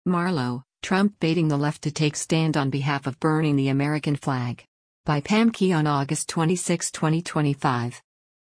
Marlow, Trump baiting the left to take stand on behalf of burning the American flag. By Pam Key on August 26, 2025.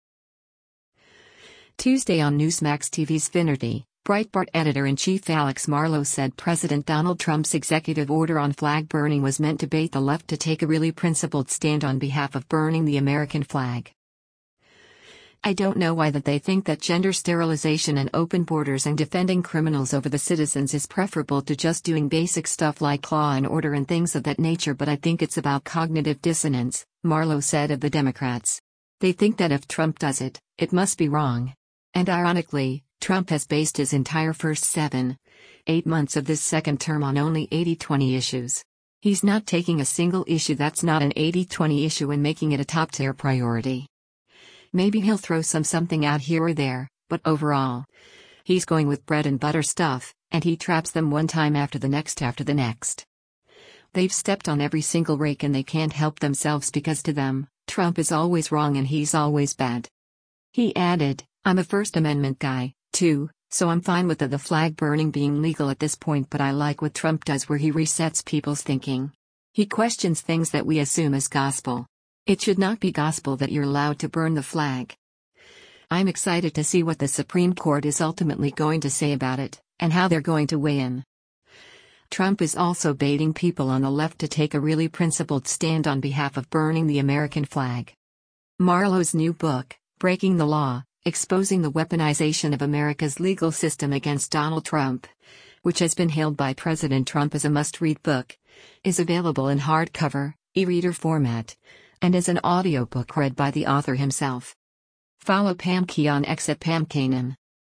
Tuesday on Newsmax TV's Finnerty, Breitbart editor-in-chief Alex Marlow said President Donald Trump's executive order on flag burning was meant to bait the left to take a really principled stand on behalf of burning the American flag. I don't know why that they think that gender sterilization and open borders and defending criminals over the citizens is preferable to just doing basic stuff like law and order and things of that nature, but I think it's about cognitive dissonance, Marlow said of the Democrats. They think that if Trump does it, it must be wrong. And ironically, Trump has based his entire first 7-8 months of this second term on only 80-20 issues. He's not taking a single issue that's not an 80-20 issue and making it a top-tier priority. Maybe he'll throw something out here or there, but overall, he's going with bread and butter stuff, and he traps them one time after the next. They've stepped on every single rake and they can't help themselves because to them, Trump is always wrong and he's always bad. He added, I'm a First Amendment guy, too, so I'm fine with the flag burning being legal at this point, but I like what Trump does where he resets people's thinking. He questions things that we assume as gospel. It should not be gospel that you're allowed to burn the flag. I'm excited to see what the Supreme Court is ultimately going to say about it, and how they're going to weigh in. Trump is also baiting people on the left to take a really principled stand on behalf of burning the American flag. Marlow's new book, Breaking the Law, Exposing the Weaponization of America's Legal System Against Donald Trump, which has been hailed by President Trump as a must-read book, is available in hardcover, e-reader format, and as an audiobook read by the author himself. Follow Pam Key on X at PamKanan.